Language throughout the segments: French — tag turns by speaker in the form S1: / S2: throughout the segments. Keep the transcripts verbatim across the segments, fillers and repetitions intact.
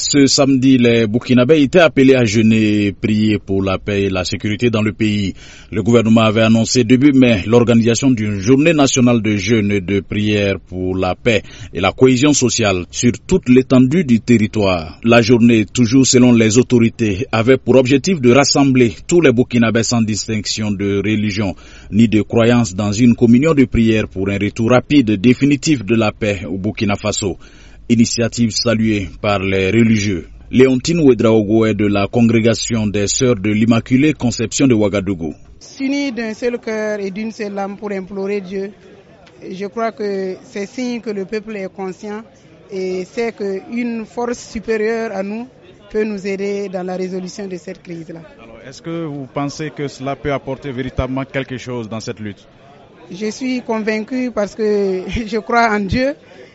S1: Ce samedi, les Burkinabés étaient appelés à jeûner et prier pour la paix et la sécurité dans le pays. Le gouvernement avait annoncé début mai l'organisation d'une journée nationale de jeûne et de prière pour la paix et la cohésion sociale sur toute l'étendue du territoire. La journée, toujours selon les autorités, avait pour objectif de rassembler tous les Burkinabés sans distinction de religion ni de croyance dans une communion de prière pour un retour rapide et définitif de la paix au Burkina Faso. Initiative saluée par les religieux. Léontine Ouedraogo est de la congrégation des Sœurs de l'Immaculée Conception de Ouagadougou.
S2: S'unir d'un seul cœur et d'une seule âme pour implorer Dieu, je crois que c'est signe que le peuple est conscient et sait qu'une force supérieure à nous peut nous aider dans la résolution de cette crise-là.
S3: Alors, est-ce que vous pensez que cela peut apporter véritablement quelque chose dans cette lutte?
S2: Je suis convaincu parce que je crois en Dieu.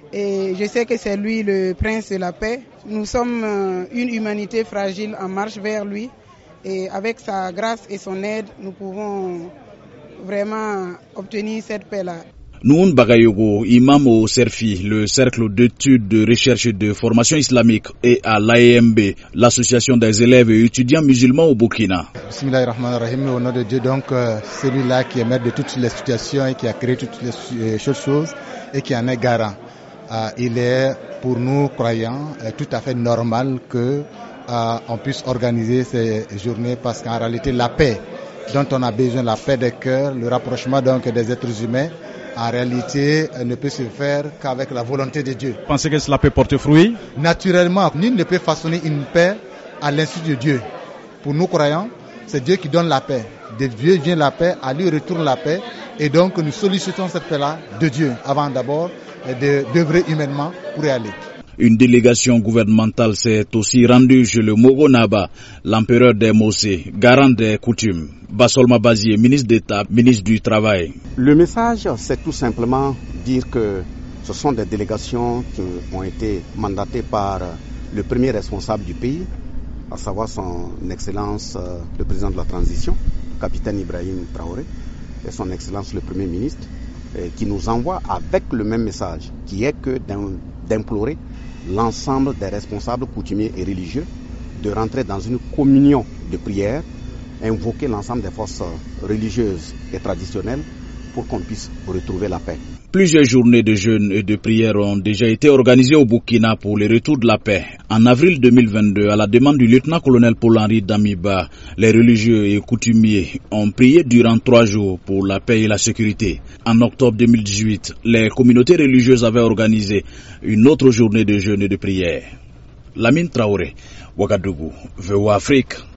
S2: Et je sais que c'est lui le prince de la paix. Nous sommes une humanité fragile en marche vers lui. Et avec sa grâce et son aide, nous pouvons vraiment obtenir cette paix-là.
S1: Noun Bagayogo, imam au CERFI, le cercle d'études, de recherche et de formation islamique, et à l'A E M B, l'association des élèves et étudiants musulmans au Burkina.
S4: Bismillahirrahmanirrahim, au nom de Dieu, donc celui-là qui est maître de toutes les situations et qui a créé toutes les choses et qui en est garant. Euh, il est pour nous croyants euh, tout à fait normal que euh, on puisse organiser ces journées parce qu'en réalité la paix dont on a besoin, la paix des cœurs, le rapprochement donc des êtres humains, en réalité euh, ne peut se faire qu'avec la volonté de Dieu.
S3: Vous pensez que cela peut porter fruit?
S4: Naturellement, nul ne peut façonner une paix à l'insu de Dieu. Pour nous croyants, c'est Dieu qui donne la paix. De Dieu vient la paix, à lui retourne la paix et donc nous sollicitons cette paix-là de Dieu avant d'abord d'œuvrer humainement pour y aller.
S1: Une délégation gouvernementale s'est aussi rendue chez le Mogo Naba, l'empereur des Mossé, garant des coutumes. Bassolma Bazié, ministre d'État, ministre du Travail.
S5: Le message, c'est tout simplement dire que ce sont des délégations qui ont été mandatées par le premier responsable du pays, à savoir son Excellence le président de la transition, capitaine Ibrahim Traoré, et son Excellence le Premier ministre, qui nous envoie avec le même message, qui est que d'implorer l'ensemble des responsables coutumiers et religieux de rentrer dans une communion de prière, invoquer l'ensemble des forces religieuses et traditionnelles pour qu'on puisse retrouver la paix.
S1: Plusieurs journées de jeûne et de prière ont déjà été organisées au Burkina pour le retour de la paix. En avril deux mille vingt-deux, à la demande du lieutenant-colonel Paul-Henri Damiba, les religieux et coutumiers ont prié durant trois jours pour la paix et la sécurité. En octobre deux mille dix-huit, les communautés religieuses avaient organisé une autre journée de jeûne et de prière. Lamine Traoré, Ouagadougou, V O A Afrique.